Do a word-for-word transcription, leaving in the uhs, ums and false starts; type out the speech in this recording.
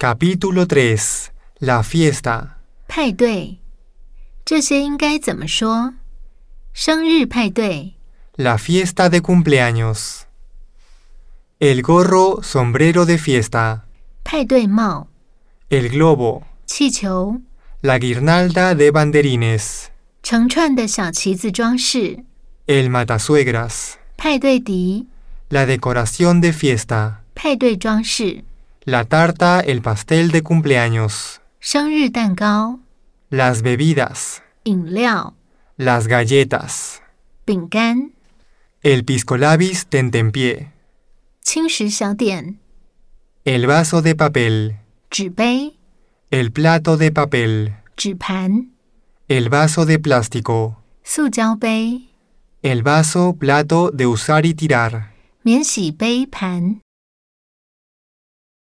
Capítulo tres. La fiesta. 派对，这些应该怎么说？生日派对， La fiesta de cumpleaños. El gorro, sombrero de fiesta. 派对帽， El globo. 气球， La guirnalda de banderines. 成串的小旗子装饰， El matasuegras. 派对笛， La decoración de fiesta. 派对装饰， La tarta, el pastel de cumpleaños. 生日蛋糕， Las bebidas. 饮料， Las galletas. 饼干， El pisco labis tentempié. 轻食小点， El vaso de papel. 纸杯， El plato de papel. 纸盘， El vaso de plástico. 塑胶杯， El vaso, plato de usar y tirar. 免洗杯盘。